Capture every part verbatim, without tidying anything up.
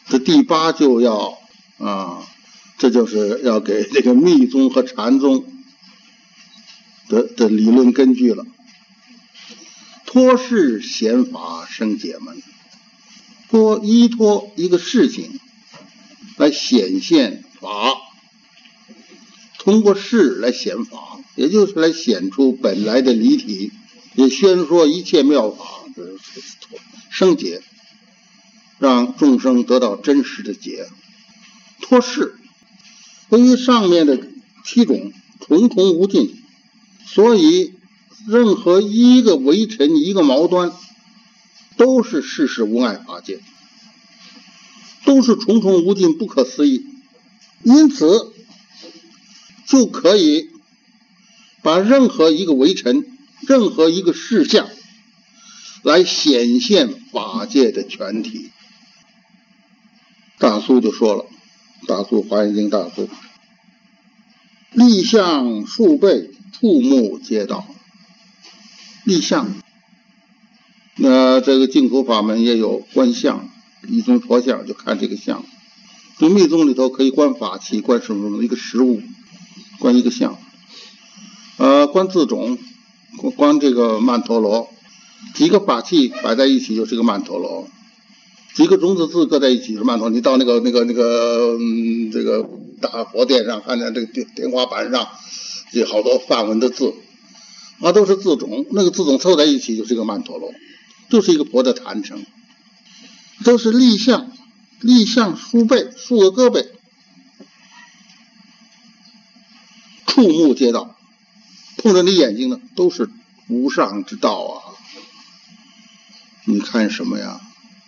这第八就要啊，这就是要给这个密宗和禅宗的的理论根据了。托事显法生解门，托依托一个事情来显现法，通过事来显法，也就是来显出本来的离体，也宣说一切妙法生解，让众生得到真实的解。托事由于上面的七种重重无尽，所以任何一个微尘一个毛端都是世事无碍法界，都是重重无尽不可思议，因此就可以把任何一个微尘任何一个事项来显现法界的全体。大苏就说了，大苏华严经大苏，立相数倍，触目皆道。立相，那这个净土法门也有观相，一宗佛像就看这个相。就密宗里头可以观法器，观什么什么一个实物，观一个相。呃，观自种，观这个曼陀罗，几个法器摆在一起就是个曼陀罗，几个种子字搁在一起是曼陀罗。你到那个那个那个嗯，这个大佛殿上，看见这个天花板上有好多梵文的字。啊，都是字种，那个字种凑在一起就是一个曼陀罗，就是一个佛的坛城，都是立相，立相数倍，数个胳膊，触目皆道，碰着你眼睛的都是无上之道啊！你看什么呀？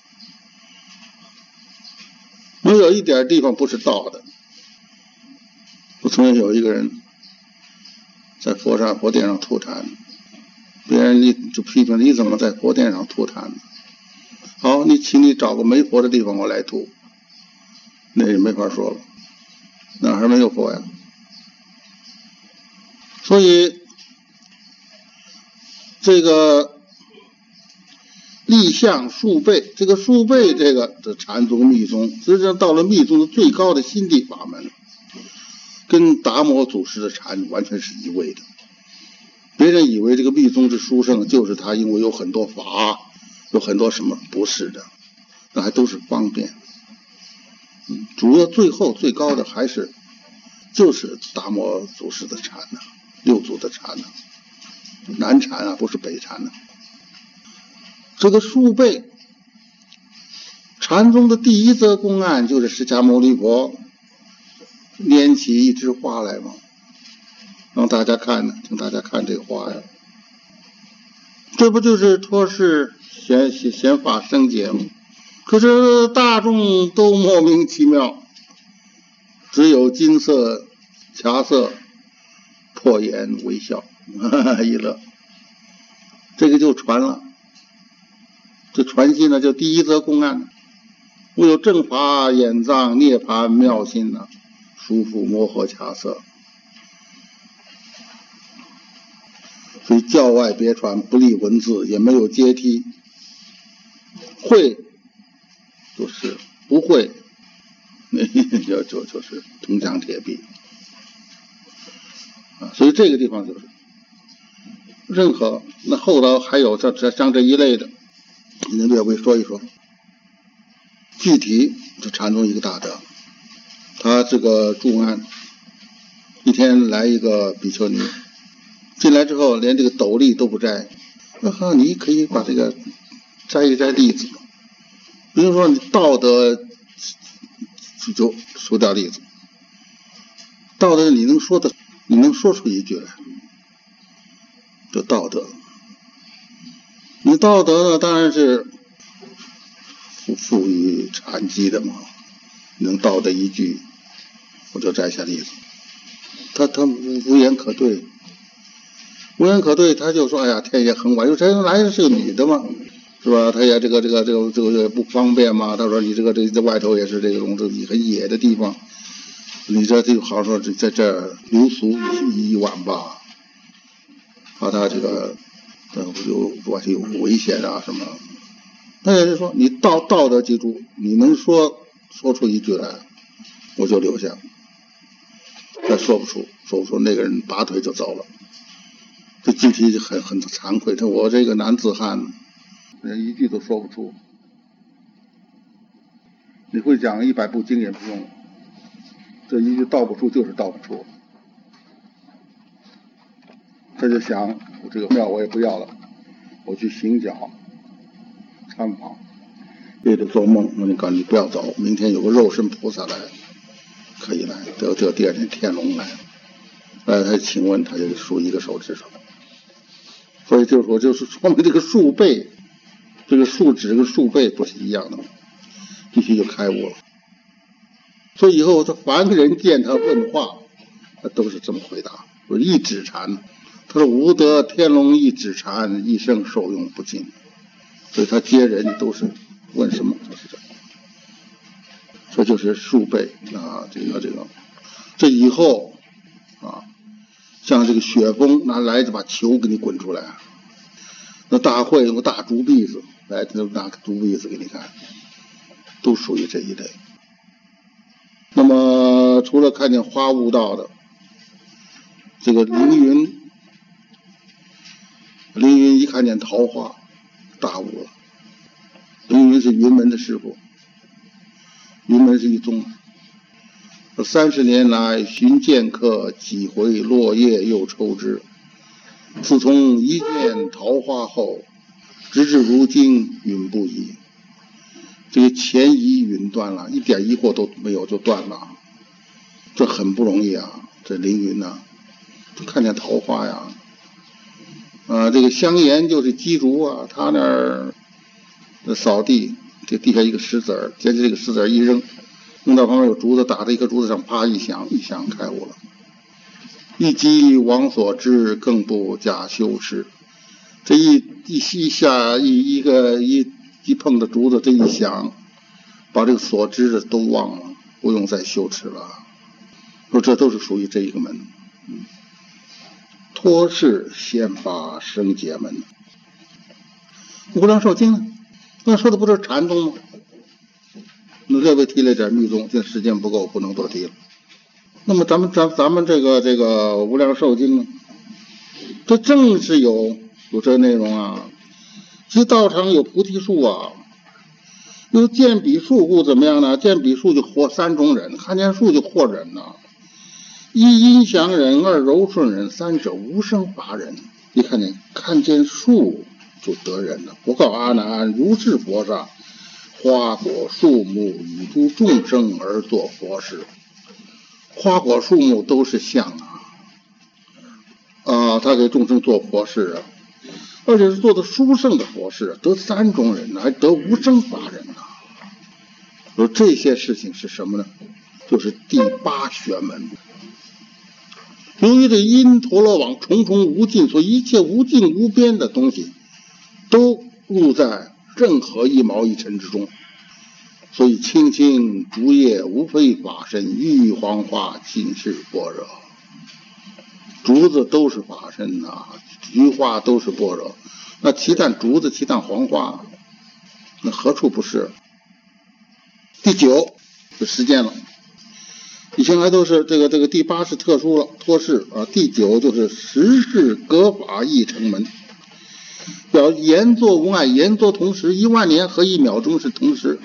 没有一点地方不是道的。我曾经有一个人在佛上佛殿上吐痰，别人就批评你怎么在佛殿上吐痰？好，你请你找个没佛的地方我来吐，那也没法说了，哪还没有佛呀？所以这个立相数倍，这个数倍这个的禅宗密宗，实际上到了密宗的最高的心地法门，跟达摩祖师的禅完全是一位的。别人以为这个密宗之殊胜就是他因为有很多法，有很多什么，不是的，那还都是方便。嗯，主要最后最高的还是就是达摩祖师的禅呢、啊，六祖的禅呢、啊，南禅啊，不是北禅呢、啊。这个数倍禅宗的第一则公案就是释迦牟尼佛拈起一枝花来嘛，让大家看呢，请大家看这个花呀，这不就是托事显显法生解吗？可是大众都莫名其妙，只有金色茶色破颜微笑，哈哈一乐，这个就传了。这传信呢，就第一则公案，我有正法眼藏涅槃妙心呢、啊，舒服摩诃迦色。所以教外别传，不立文字，也没有阶梯。会就是不会，就就就是铜墙铁壁啊。所以这个地方就是任何那后头还有这这像这一类的，你能略微说一说。具体就禅宗一个大德，他这个住案，一天来一个比丘尼。进来之后连这个斗笠都不摘，啊，你可以把这个摘一摘笠子，比如说你道德就除掉笠子，道德你能说的，你能说出一句来，就道德。你道德呢，当然是赋予禅机的嘛，能道德一句，我就摘下笠子，他他无言可对。无言可对，他就说：“哎呀，天也很晚，又这来是个女的嘛，是吧？他也这个这个这个这个也不方便嘛。他说你这个这这外头也是这种这很野的地方，你这就好说在这儿留宿一晚吧，怕他这个有外头有危险啊什么。那也就是说，你道道德记住，你能说说出一句来，我就留下，再说不出，说不出，那个人拔腿就走了。这具体很很惭愧，他我这个男子汉，连一句都说不出。你会讲一百部经也不用，这一句道不出就是道不出。他就想，我这个庙我也不要了，我去行脚参访。夜里做梦，我你告诉你不要走，明天有个肉身菩萨来，可以来。得这第二天天龙来，来他请问他就竖一个手指头。所以就是说，就是说明这个数倍，这个数指跟数倍不是一样的吗？必须就开悟了。所以以后他凡人见他问话，他都是这么回答：说一指禅，他说无得天龙一指禅，一生受用不尽。所以他接人都是问什么就是这，这就是数倍啊！这个这个，这以后啊，像这个雪峰拿来就把球给你滚出来，那大会用个大竹篦子来，就拿个竹篦子给你看，都属于这一类。那么除了看见花悟道的，这个凌云，凌云一看见桃花，大悟了。凌云是云门的师傅，云门是一宗。三十年来寻剑客，几回落叶又抽枝。自从一见桃花后，直至如今云不移。这个前疑云断了，一点疑惑都没有就断了，这很不容易啊！这凌云呐、啊，就看见桃花呀，啊，这个香岩就是鸡竹啊，他那儿扫地，这地下一个石子儿，捡起这个石子儿一扔，扔到旁边有竹子，打在一颗竹子上，啪一响，一响开悟了。一击王所知，更不假修持。这一一一下一一个一一碰的竹子，这一响，把这个所知的都忘了，不用再修持了。说这都是属于这一个门。嗯，托事先发生解门。无量寿经呢？那说的不是禅宗吗？那略微提了点密宗，现在时间不够，不能多提了。那么咱们咱咱们这个这个无量寿经呢，这正是有有这内容啊。其实道场有菩提树啊，有见彼树故怎么样呢？见彼树就获三种人，看见树就获人呐、啊。一阴祥人，二柔顺人，三者无生法人。你看见看见树就得人了。我告阿难，如是佛刹，花果树木与诸众生而作佛事。花果树木都是像啊，啊，他给众生做佛事啊，而且是做的殊胜的佛事，得三种人，还得无生法人啊。说这些事情是什么呢？就是第八玄门。由于这因陀罗网重重无尽，所以一切无尽无边的东西都入在任何一毛一尘之中。所以青青竹叶无非法身，玉黄花尽是般若。竹子都是法身呐、啊，菊花都是般若。那其但竹子，其但黄花，那何处不是？第九就实践了。以前还都是这个这个第八是特殊了，托事啊。第九就是十事格法一成门，表言作无碍，言作同时，一万年和一秒钟是同时。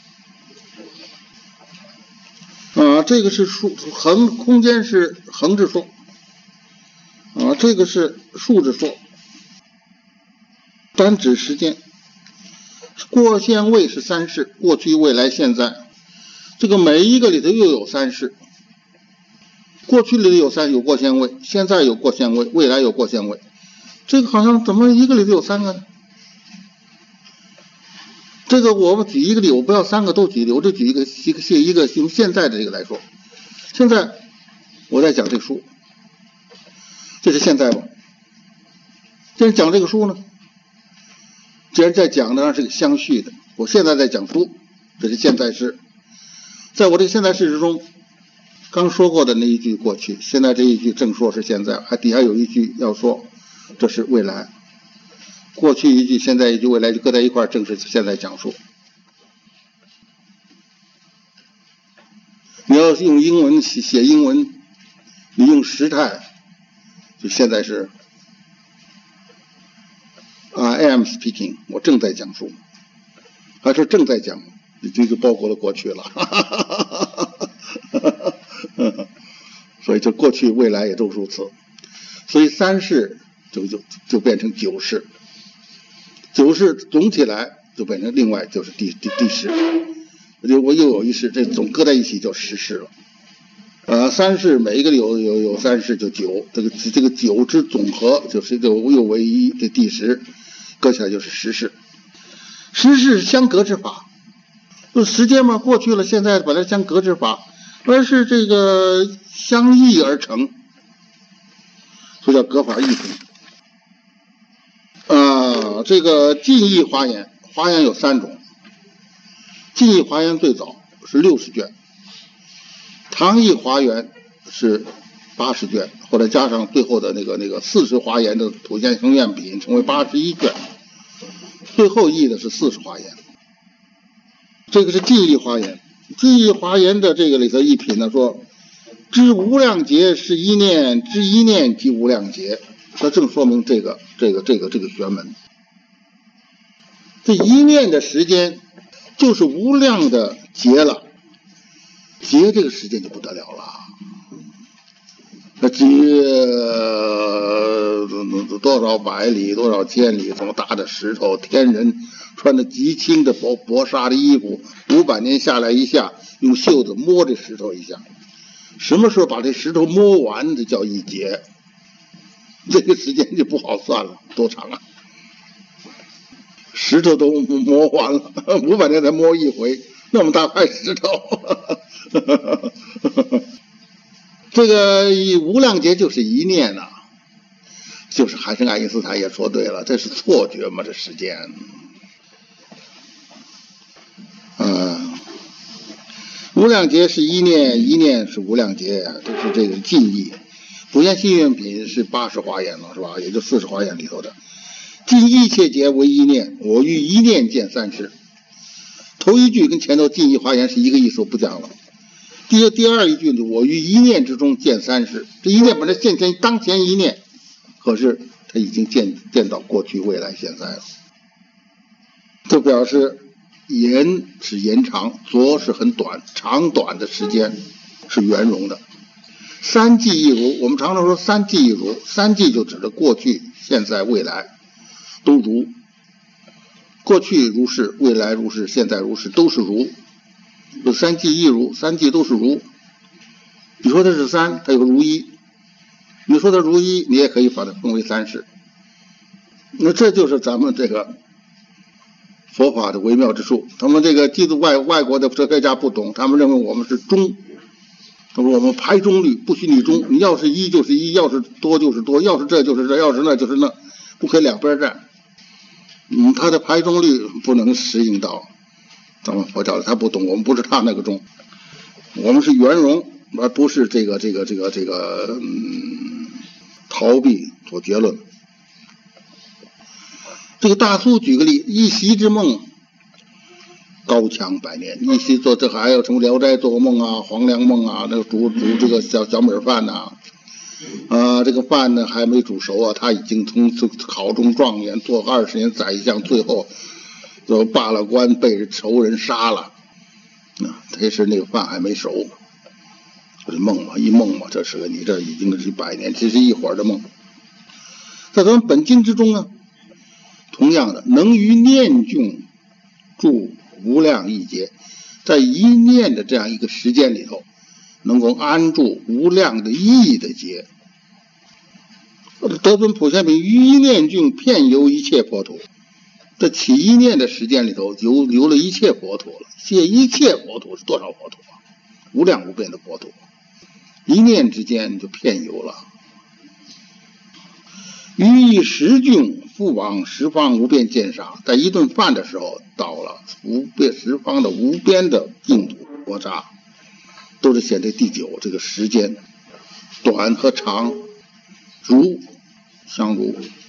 啊，这个是数横空间是横着说，啊，这个是竖着说，单指时间。过现位是三世，过去、未来、现在，这个每一个里头又有三世。过去里头有三有过现位，现在有过现位，未来有过现位。这个好像怎么一个里头有三个呢？这个我们举一个例，我不要三个都举例，我就举一个一个一个用现在的这个来说。现在我在讲这个书，这是现在吧？既然讲这个书呢，既然在讲的是个相续的，我现在在讲书，这是现在式。在我这个现在式之中，刚说过的那一句过去，现在这一句正说是现在，还底下有一句要说，这是未来。过去一句，现在一句，未来就搁在一块儿，正是现在讲述。 你要用英文写写英文，你用时态，就现在是 I am speaking， 我正在讲述，还是正在讲，这就包括了过去了。所以就过去未来也都如此，所以三世就就就变成九世，九世总起来就变成另外就是第第第十，就我又有一世，这总搁在一起就十世了。呃，三世每一个有有有三世就九，这个这个九之总和就是就又为一，这第十搁起来就是十世。十世是相隔之法，就时间嘛，过去了现在本来相隔之法，而是这个相异而成，所以叫隔法异成。呃，这个晋译华严，华严有三种，晋译华严最早是六十卷，唐译华严是八十卷，后来加上最后的那个那个四十华严的普贤行愿品，成为八十一卷，最后译的是四十华严。这个是晋译华严，晋译华严的这个里头一品呢说，知无量劫是一念，知一念即无量劫，这正说明这个这个这个这个学门。这一念的时间就是无量的劫了，劫这个时间就不得了了。那劫多少百里，多少千里，这么大的石头，天人穿着极轻的薄薄纱的衣服，五百年下来一下，用袖子摸这石头一下，什么时候把这石头摸完，这叫一劫。这个时间就不好算了，多长啊？石头都摸完了，五百年才摸一回，那么大块石头。这个无量劫就是一念呐、啊，就是海森爱因斯坦也说对了，这是错觉嘛，这时间。嗯，无量劫是一念，一念是无量劫，这是这个近义。普贤行愿品是八十华严了，是吧？也就四十华严里头的。尽一切劫为一念，我欲一念见三世。头一句跟前头尽一华严是一个意思，我不讲了。第第二一句呢，我欲一念之中见三世。这一念本来现前当前一念，可是他已经见见到过去、未来、现在了。这表示延是延长，浊是很短，长短的时间是圆融的。三际一如，我们常常说三际一如，三际就指的过去、现在、未来都如，过去如是，未来如是，现在如是，都是如。有三际一如，三际都是如。你说它是三，它有个如一；你说它如一，你也可以把它分为三世。那这就是咱们这个佛法的微妙之处。他们这个记住外外国的哲学家不懂，他们认为我们是中。他说我们排中律，不许你中，你要是一就是一，要是多就是多，要是这就是这，要是那就是那，不可以两边站。嗯，他的排中律不能适应到咱们佛教的，他不懂，我们不是他那个中，我们是圆融，而不是这个这个这个这个嗯逃避做结论。这个大苏举个例，一席之梦高强百年，一席做这还有什么聊斋做梦啊，黄粱梦啊，那个煮煮这个小小米饭呐、啊，啊，这个饭呢还没煮熟啊，他已经从考中状元，做二十年宰相，最后就罢了官，被仇人杀了。啊，这是那个饭还没熟，这是梦嘛，一梦嘛，这是个你这已经是百年，这是一会儿的梦。在咱们本经之中呢，同样的，能于念境住无量亿劫，在一念的这样一个时间里头，能够安住无量的亿的劫。得尊普贤品于一念境遍游一切佛土，在起一念的时间里头游游了一切佛土了。这一切佛土是多少佛土啊？无量无边的佛土，一念之间就遍游了。于一时境复往十方无边见杀，在一顿饭的时候到了无边十方的无边的净土国刹，都是显这第九这个时间短和长如相如。